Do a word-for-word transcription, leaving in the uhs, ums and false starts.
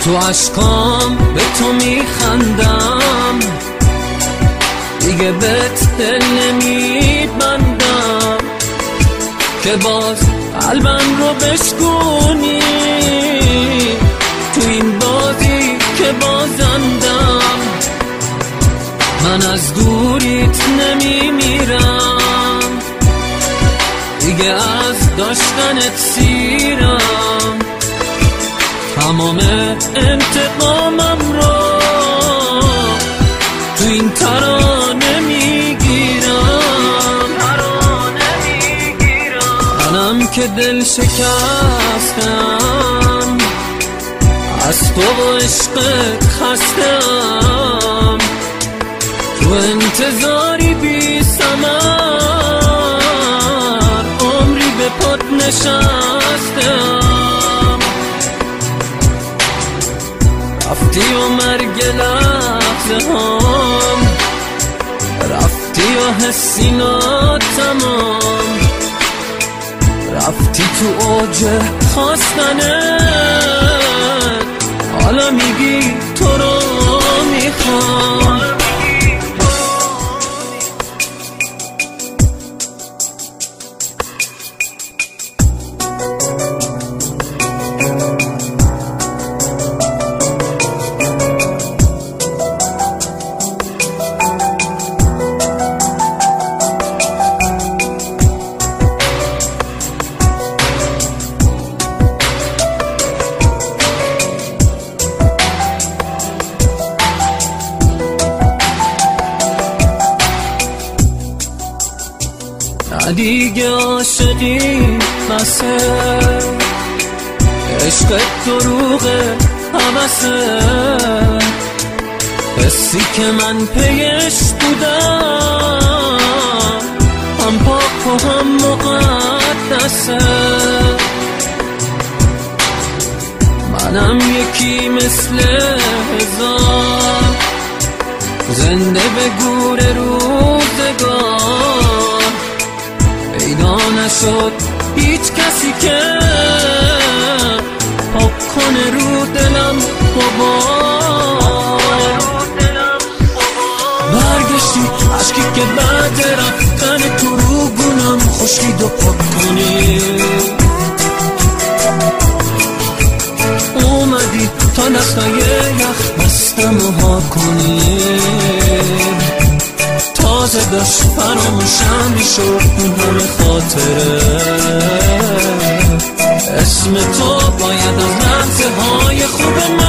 تو عشقام به تو میخندم، دیگه بهت دل نمیبندم که باز قلبم رو بشکونی. تو این بازی که بازندم، من از دوریت نمیمیرم، دیگه از داشتنت سیرم. تمام انتقامم رو تو این ترانه میگیرم. منم که دل شکستم، از تو و عشقت خستم، تو انتظاری بی ثمر عمری به پات نشستم. رفتی و مرگ لحظه هم، رفتی و حسینات تمام، رفتی تو اوج خواستنت، حالا میگی تو رو میخوام. دیگه عاشقی بسه، عشقت دروغه حوثه، حسی که من پیش بودم هم پاک و هم مقدسه. منم یکی مثل هزار، زنده به گور روزگار، پیدا نشد هیچ کسی که پاک کنه رو دلم غبار. برگشتی عشقی که بعد رفتن تو رو گونم خشکید و پاک کنی، اومدی تا دستای یخ بستم و ها کنی. تازه داشت فراموشم میشد اون همه خاطره، اسم تو باید از لحظه های خوب من